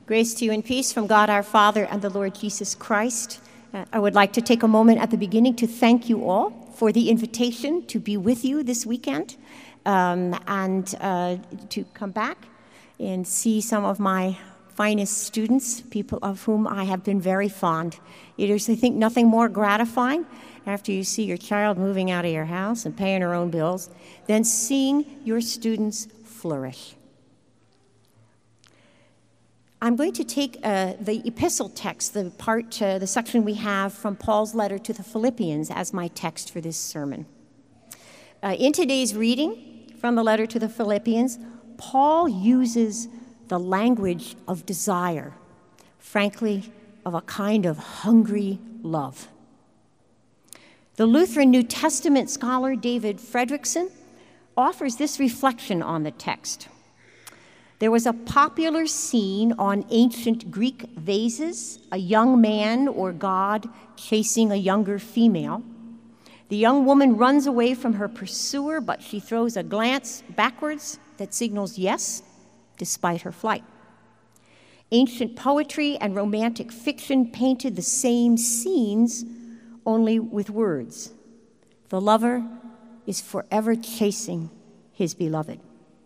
Grace to you and peace from God our Father and the Lord Jesus Christ. I would like to take a moment at the beginning to thank you all for the invitation to be with you this weekend and to come back and see some of my finest students, people of whom I have been very fond. It is, I think, nothing more gratifying after you see your child moving out of your house and paying her own bills than seeing your students flourish. I'm going to take the epistle text, the section we have from Paul's letter to the Philippians as my text for this sermon. In today's reading from the letter to the Philippians, Paul uses the language of desire, frankly, of a kind of hungry love. The Lutheran New Testament scholar David Fredrickson offers this reflection on the text. There was a popular scene on ancient Greek vases, a young man or god chasing a younger female. The young woman runs away from her pursuer, but she throws a glance backwards that signals yes, despite her flight. Ancient poetry and romantic fiction painted the same scenes, only with words. The lover is forever chasing his beloved.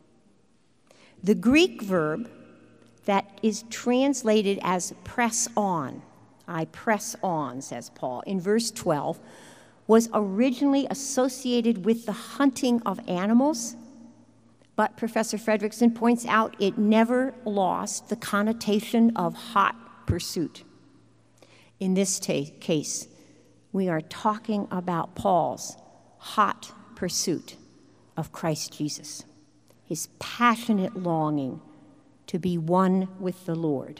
The Greek verb that is translated as press on, I press on, says Paul, in verse 12, was originally associated with the hunting of animals, but Professor Fredrickson points out it never lost the connotation of hot pursuit. In this case, we are talking about Paul's hot pursuit of Christ Jesus, his passionate longing to be one with the Lord.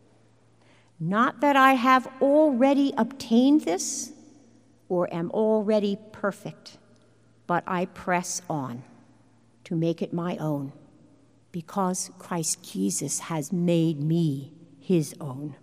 Not that I have already obtained this or am already perfect, but I press on to make it my own, because Christ Jesus has made me his own.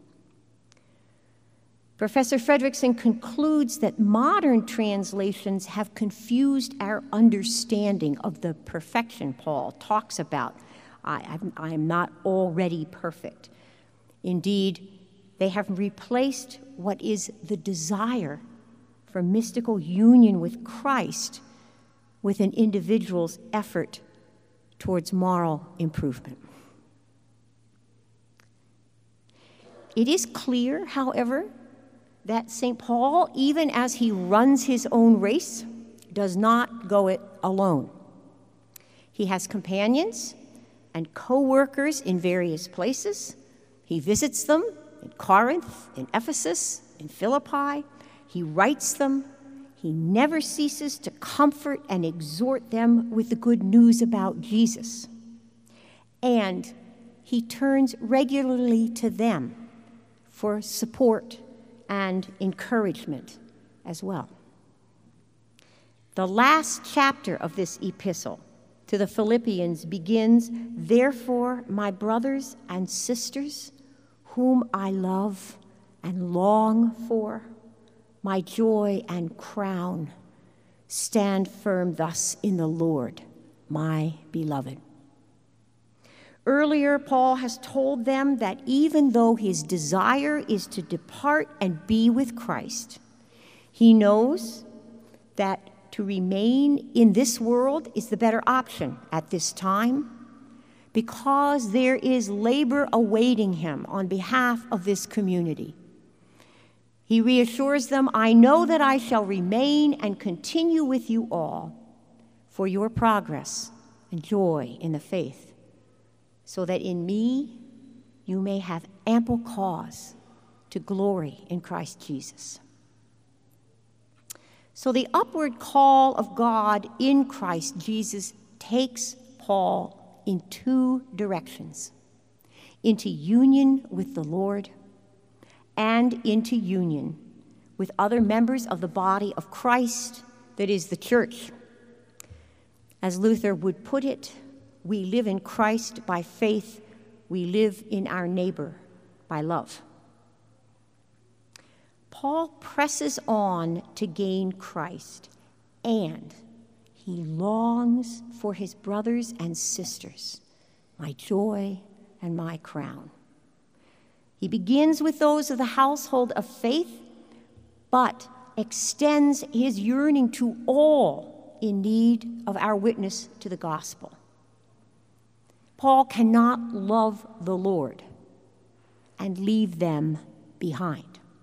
Professor Fredrickson concludes that modern translations have confused our understanding of the perfection Paul talks about. I am not already perfect. Indeed, they have replaced what is the desire for mystical union with Christ with an individual's effort towards moral improvement. It is clear, however, that St. Paul, even as he runs his own race, does not go it alone. He has companions and co-workers in various places. He visits them in Corinth, in Ephesus, in Philippi. He writes them. He never ceases to comfort and exhort them with the good news about Jesus. And he turns regularly to them for support and encouragement as well. The last chapter of this epistle to the Philippians begins, "Therefore, my brothers and sisters, whom I love and long for, my joy and crown, stand firm thus in the Lord, my beloved." Earlier, Paul has told them that even though his desire is to depart and be with Christ, he knows that to remain in this world is the better option at this time, because there is labor awaiting him on behalf of this community. He reassures them, "I know that I shall remain and continue with you all for your progress and joy in the faith, so that in me you may have ample cause to glory in Christ Jesus." So the upward call of God in Christ Jesus takes Paul in two directions: into union with the Lord and into union with other members of the body of Christ, that is the church. As Luther would put it, we live in Christ by faith, we live in our neighbor by love. Paul presses on to gain Christ, and he longs for his brothers and sisters, my joy and my crown. He begins with those of the household of faith, but extends his yearning to all in need of our witness to the gospel. Paul cannot love the Lord and leave them behind.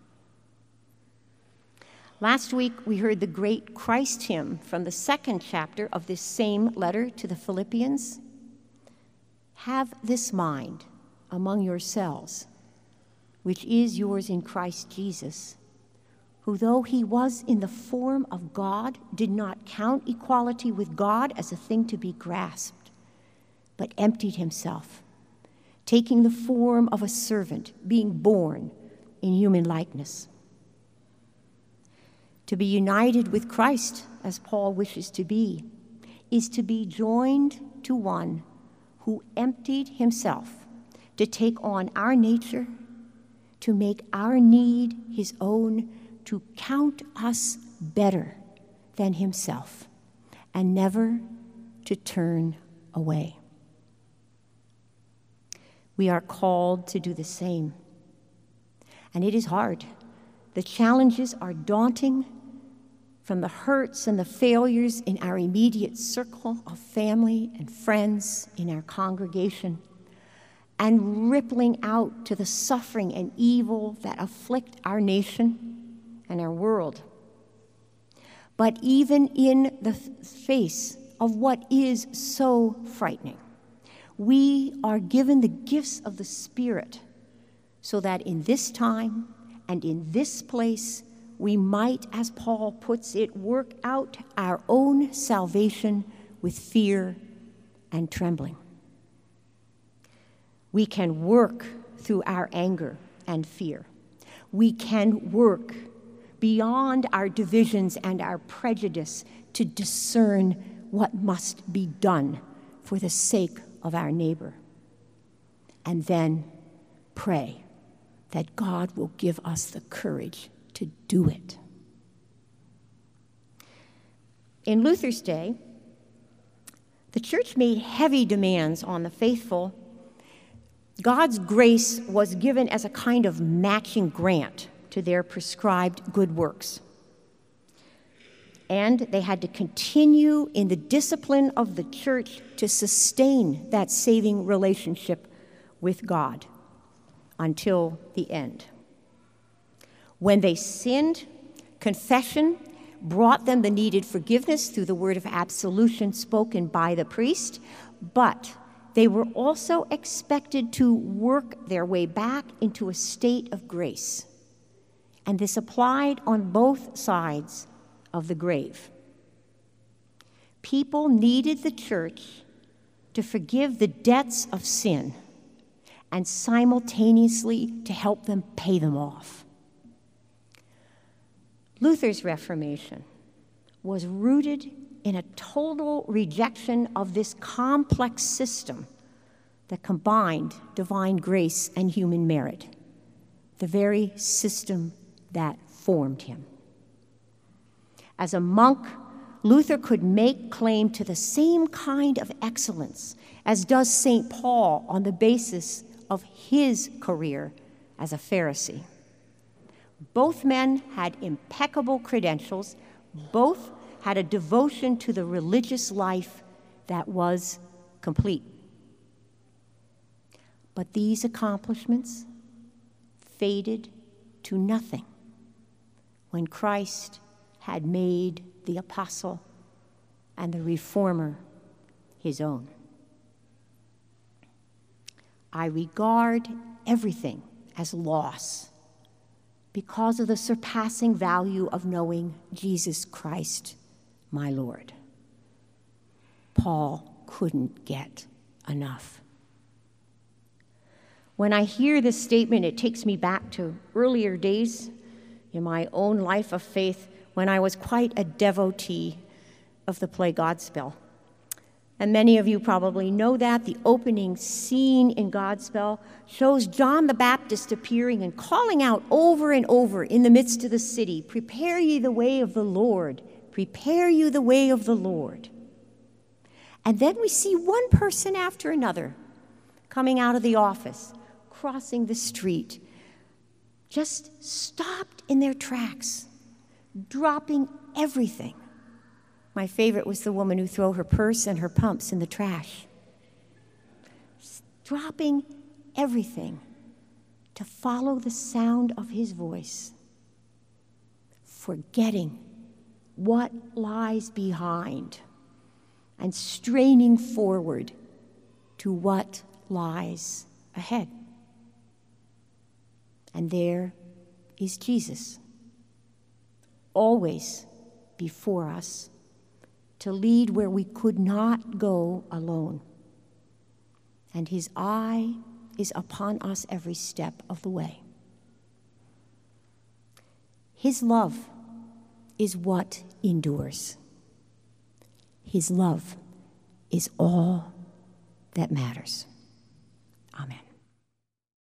Last week, we heard the great Christ hymn from the 2nd chapter of this same letter to the Philippians. Have this mind among yourselves, which is yours in Christ Jesus, who, though he was in the form of God, did not count equality with God as a thing to be grasped, but emptied himself, taking the form of a servant, being born in human likeness. To be united with Christ, as Paul wishes to be, is to be joined to one who emptied himself to take on our nature, to make our need his own, to count us better than himself, and never to turn away. We are called to do the same. And it is hard. The challenges are daunting, from the hurts and the failures in our immediate circle of family and friends in our congregation, and rippling out to the suffering and evil that afflict our nation and our world. But even in the face of what is so frightening, we are given the gifts of the Spirit so that in this time and in this place, we might, as Paul puts it, work out our own salvation with fear and trembling. We can work through our anger and fear. We can work beyond our divisions and our prejudice to discern what must be done for the sake of our neighbor. And then pray that God will give us the courage to do it. In Luther's day, the church made heavy demands on the faithful. God's grace was given as a kind of matching grant to their prescribed good works. And they had to continue in the discipline of the church to sustain that saving relationship with God until the end. When they sinned, confession brought them the needed forgiveness through the word of absolution spoken by the priest, but they were also expected to work their way back into a state of grace. And this applied on both sides of the grave. People needed the church to forgive the debts of sin and simultaneously to help them pay them off. Luther's Reformation was rooted in a total rejection of this complex system that combined divine grace and human merit, the very system that formed him. As a monk, Luther could make claim to the same kind of excellence as does St. Paul on the basis of his career as a Pharisee. Both men had impeccable credentials. Both had a devotion to the religious life that was complete. But these accomplishments faded to nothing when Christ had made the apostle and the reformer his own. I regard everything as loss because of the surpassing value of knowing Jesus Christ, my Lord. Paul couldn't get enough. When I hear this statement, it takes me back to earlier days in my own life of faith when I was quite a devotee of the play Godspell. And many of you probably know that. The opening scene in Godspell shows John the Baptist appearing and calling out over and over in the midst of the city, "Prepare ye the way of the Lord. Prepare you the way of the Lord." And then we see one person after another coming out of the office, crossing the street, just stopped in their tracks, dropping everything. My favorite was the woman who threw her purse and her pumps in the trash. Dropping everything to follow the sound of his voice, forgetting what lies behind and straining forward to what lies ahead. And there is Jesus, always before us, to lead where we could not go alone. And his eye is upon us every step of the way. His love is what endures. His love is all that matters.